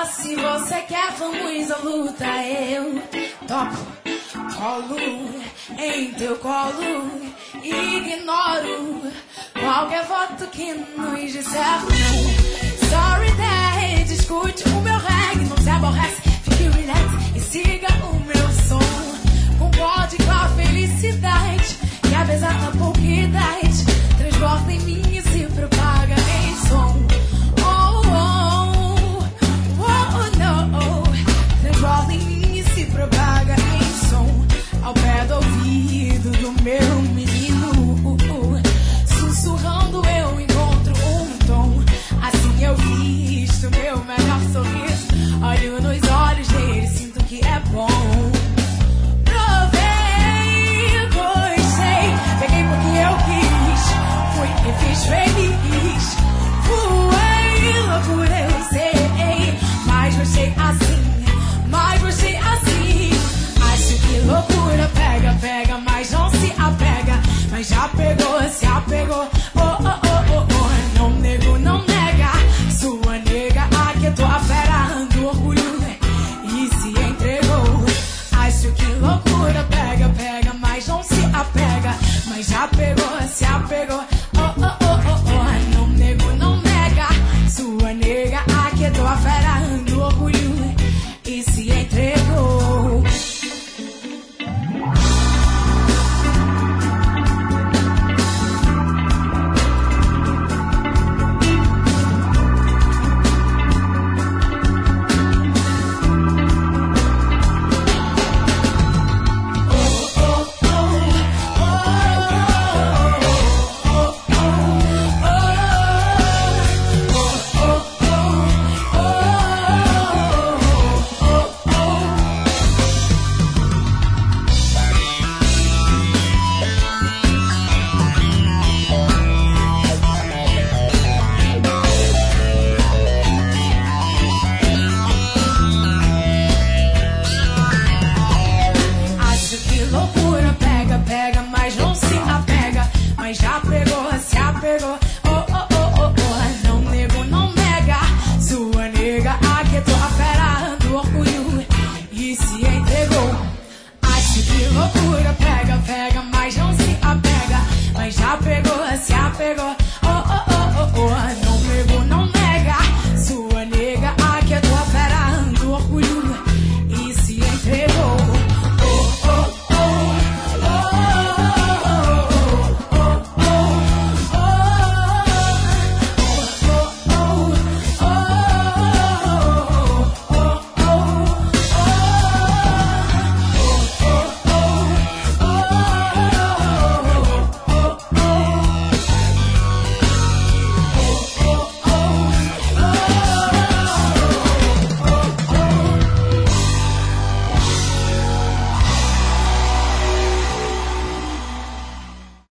Se você quer, vamos à luta. Eu topo, colo em teu colo. Ignoro qualquer voto que nos disser não. Sorry, Dad, escute o meu reggae. Não se aborrece, fique relax e siga o meu som. Concorde com a felicidade que apesar da pouca idade transborda em mim e se propaga em som. Transborda em mim e se propaga em som. Ao pé do ouvido do meu menino, sussurrando eu encontro um tom. Assim eu visto meu melhor sorriso. Olho nos olhos dele, sinto que é bom. Provei, gostei, peguei porque eu quis. Fui e fiz feliz. Voei, loucura eu sei. Mas gostei assim. Mas você assim, acho que loucura pega, pega, mas não se apega. Mas já pegou, se apegou, oh, oh, oh, oh, oh. Não nego, não nega, sua nega aquietou a fera do orgulho e se entregou. Acho que loucura pega, pega, mas não se apega. Mas já pegou, se apegou, oh, oh, oh, oh, oh. Não nego, não nega, sua nega aquietou a fera do orgulho e se entregou. Loucura pega, pega, mas não se apega. Mas já pegou, se apegou,